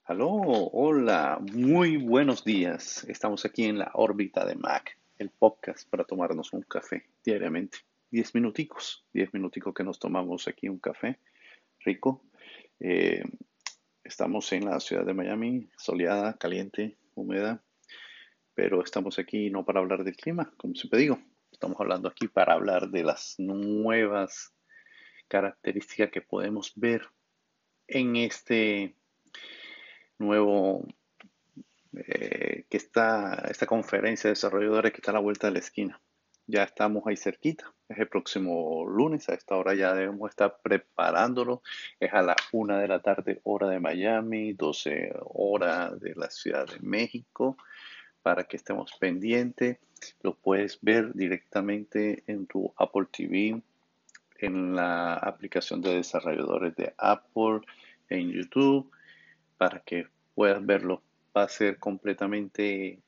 Aló, hola, muy buenos días. Estamos aquí en la órbita de Mac, el podcast para tomarnos un café diariamente. 10 minuticos que nos tomamos aquí un café rico. Eh, Estamos en la ciudad de Miami, soleada, caliente, húmeda, pero estamos aquí no para hablar del clima, como siempre digo. Estamos hablando aquí para hablar de las nuevas características que podemos ver en este nuevo que esta conferencia de desarrolladores que está a la vuelta de la esquina. Ya estamos ahí cerquita. Es el próximo lunes. A esta hora ya debemos estar preparándolo. Es a la 1 de la tarde, hora de Miami, 12 horas de la Ciudad de México, para que estemos pendientes. Lo puedes ver directamente en tu Apple TV, en la aplicación de desarrolladores de Apple, en YouTube, para que puedas verlo. Va a ser completamente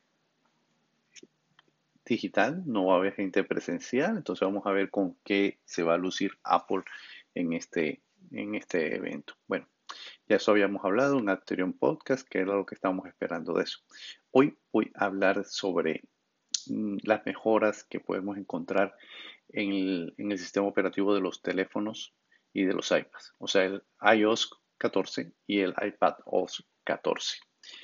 digital, no va a haber gente presencial, entonces vamos a ver con qué se va a lucir Apple en este evento. Bueno, ya eso habíamos hablado en un anterior podcast, que era lo que estábamos esperando de eso. Hoy voy a hablar sobre las mejoras que podemos encontrar en el sistema operativo de los teléfonos y de los iPads, o sea, el iOS 14 y el iPadOS 14.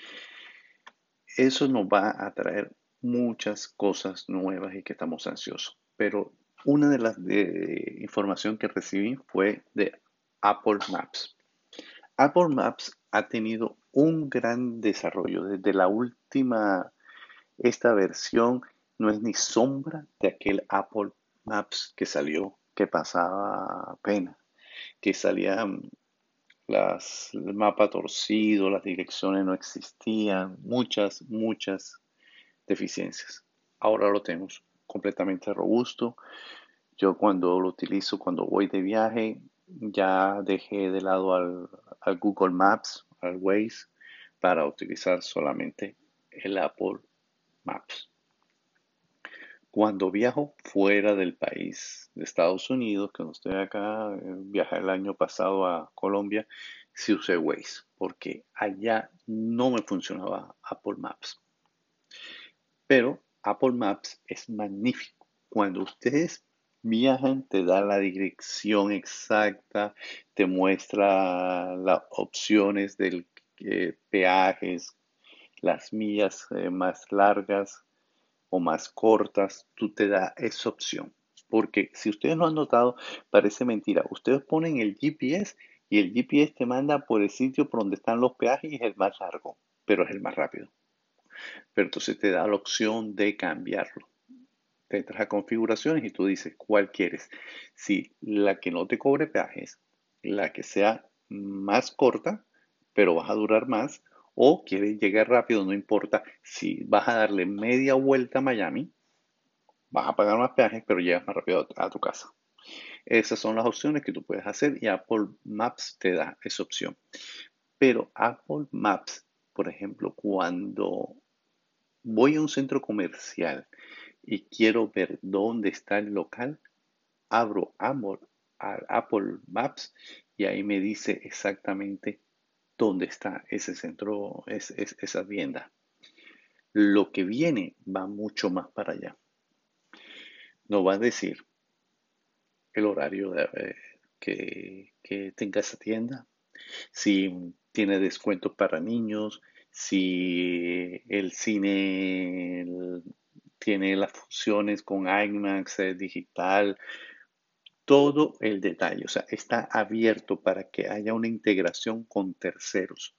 Eso nos va a traer muchas cosas nuevas y que estamos ansiosos. Pero una de las información que recibí fue de Apple Maps. Apple Maps ha tenido un gran desarrollo desde la última, esta versión no es ni sombra de aquel Apple Maps que salió, que pasaba pena, que salía el mapa torcido, las direcciones no existían, muchas deficiencias. Ahora lo tenemos completamente robusto. Yo cuando lo utilizo, cuando voy de viaje, ya dejé de lado al Google Maps, al Waze, para utilizar solamente el Apple Maps. Cuando viajo fuera del país, de Estados Unidos, que no estoy acá, viajé el año pasado a Colombia, sí usé Waze, porque allá no me funcionaba Apple Maps. Pero Apple Maps es magnífico. Cuando ustedes viajan, te da la dirección exacta, te muestra las opciones del peajes, las millas más largas o más cortas, tú te da esa opción. Porque si ustedes no han notado, parece mentira. Ustedes ponen el GPS y el GPS te manda por el sitio por donde están los peajes y es el más largo, pero es el más rápido. Pero entonces te da la opción de cambiarlo. Te entras a configuraciones y tú dices cuál quieres. Si la que no te cobre peajes, la que sea más corta, pero vas a durar más, o quieres llegar rápido, no importa si vas a darle media vuelta a Miami, vas a pagar más peajes, pero llegas más rápido a tu casa. Esas son las opciones que tú puedes hacer y Apple Maps te da esa opción. Pero Apple Maps, por ejemplo, cuando voy a un centro comercial y quiero ver dónde está el local, abro Apple Maps y ahí me dice exactamente dónde está ese centro, esa tienda. Lo que viene va mucho más para allá. No va a decir el horario que tenga esa tienda, si tiene descuentos para niños, si el cine tiene las funciones con IMAX digital, todo el detalle. O sea, está abierto para que haya una integración con terceros.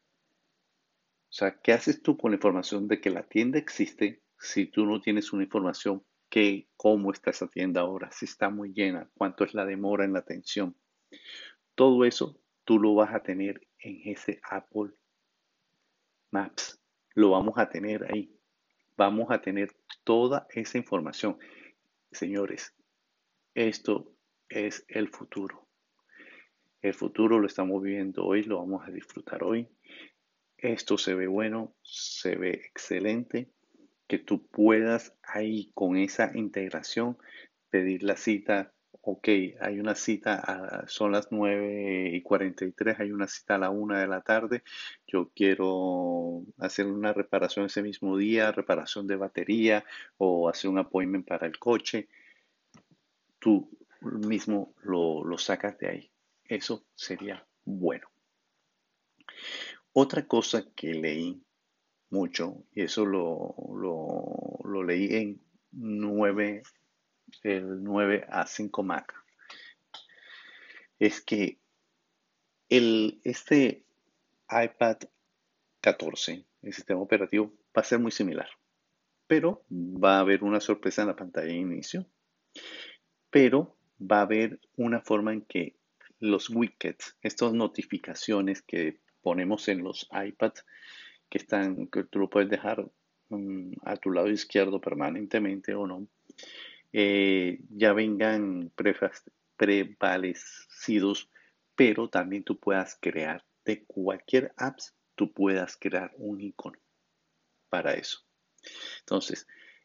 O sea, ¿qué haces tú con la información de que la tienda existe si tú no tienes una información que cómo está esa tienda ahora, si está muy llena, cuánto es la demora en la atención? Todo eso tú lo vas a tener en ese Apple Maps. Lo vamos a tener ahí. Vamos a tener toda esa información. Señores, esto es el futuro. El futuro lo estamos viviendo hoy, lo vamos a disfrutar hoy. Esto se ve bueno, se ve excelente, que tú puedas ahí con esa integración pedir la cita ok, hay una cita, son las 9:43, hay una cita a la 1 de la tarde, yo quiero hacer una reparación ese mismo día, reparación de batería o hacer un appointment para el coche, tú mismo lo sacas de ahí. Eso sería bueno. Otra cosa que leí mucho, y eso lo leí en 9, el 9 a 5 Mac, es que este iPad 14, el sistema operativo, va a ser muy similar, pero va a haber una sorpresa en la pantalla de inicio, pero va a haber una forma en que los widgets, estas notificaciones que ponemos en los iPads, que tú lo puedes dejar a tu lado izquierdo permanentemente o no, ya vengan prevalecidos, pero también tú puedas crear de cualquier apps, tú puedas crear un icono para eso. Entonces,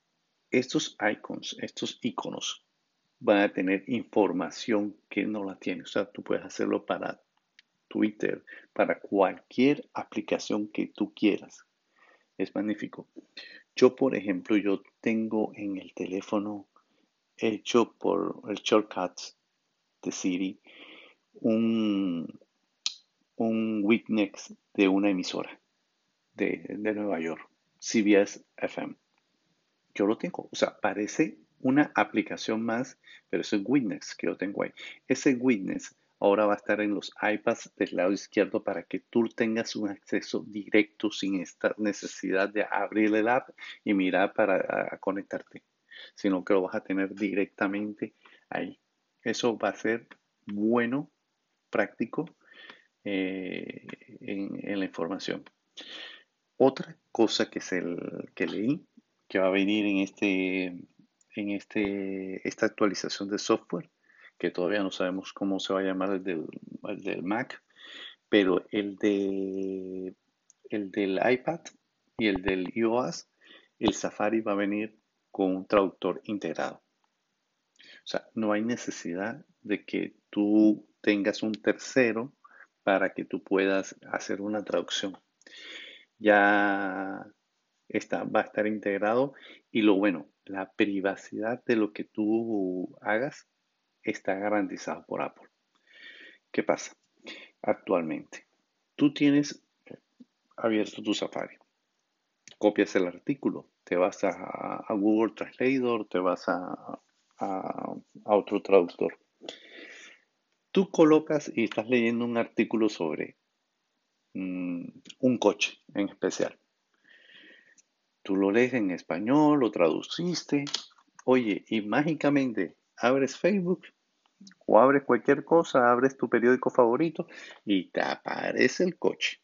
estos iconos van a tener información que no la tiene. O sea, tú puedes hacerlo para Twitter, para cualquier aplicación que tú quieras. Es magnífico. Yo, por ejemplo, yo tengo en el teléfono hecho por el Shortcuts de Siri un, un Witness de una emisora de Nueva York, CBS FM. Yo lo tengo, o sea, parece una aplicación más, pero es un Witness que yo tengo ahí. Ese Witness ahora va a estar en los iPads del lado izquierdo para que tú tengas un acceso directo sin esta necesidad de abrir el app y mirar para conectarte, sino que lo vas a tener directamente ahí. Eso va a ser bueno, práctico eh, en la información. Otra cosa que leí que va a venir esta actualización de software, que todavía no sabemos cómo se va a llamar el del Mac, pero el del iPad y el del iOS, el Safari va a venir con un traductor integrado. O sea, no hay necesidad de que tú tengas un tercero para que tú puedas hacer una traducción. Ya va a estar integrado y lo bueno, la privacidad de lo que tú hagas está garantizado por Apple. ¿Qué pasa? Actualmente, tú tienes abierto tu Safari, copias el artículo, te vas a Google Translator, te vas a otro traductor. Tú colocas y estás leyendo un artículo sobre un coche en especial. Tú lo lees en español, lo traduciste, oye, y mágicamente abres Facebook o abres cualquier cosa, abres tu periódico favorito y te aparece el coche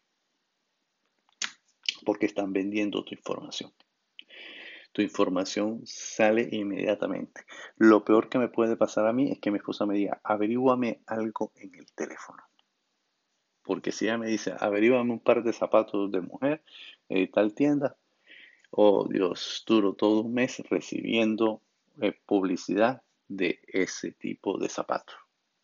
porque están vendiendo tu información. Tu información sale inmediatamente. Lo peor que me puede pasar a mí es que mi esposa me diga, averíguame algo en el teléfono. Porque si ella me dice, averíguame un par de zapatos de mujer en tal tienda, oh Dios, duro todo un mes recibiendo publicidad de ese tipo de zapatos.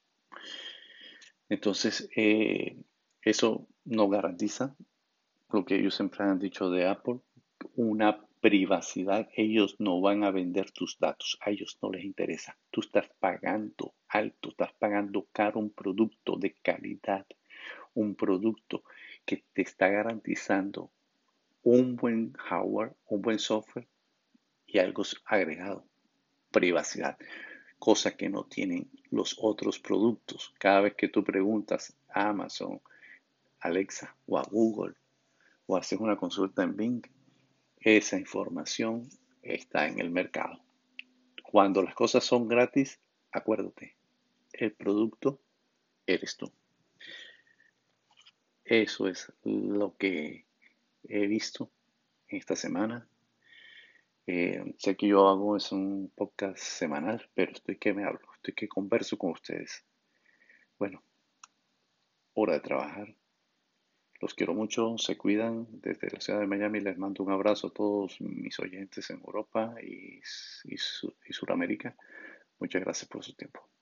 Entonces, eso no garantiza lo que ellos siempre han dicho de Apple, una privacidad. Ellos no van a vender tus datos, a ellos no les interesa. Tú estás pagando alto, estás pagando caro un producto de calidad, un producto que te está garantizando un buen hardware, un buen software y algo agregado, privacidad, cosa que no tienen los otros productos. Cada vez que tú preguntas a Amazon, Alexa o a Google o haces una consulta en Bing, esa información está en el mercado. Cuando las cosas son gratis, acuérdate, el producto eres tú. Eso es lo que he visto esta semana. Sé que yo hago es un podcast semanal, pero estoy que me hablo, estoy que converso con ustedes. Bueno, hora de trabajar. Los quiero mucho, se cuidan. Desde la ciudad de Miami les mando un abrazo a todos mis oyentes en Europa y Sudamérica. Muchas gracias por su tiempo.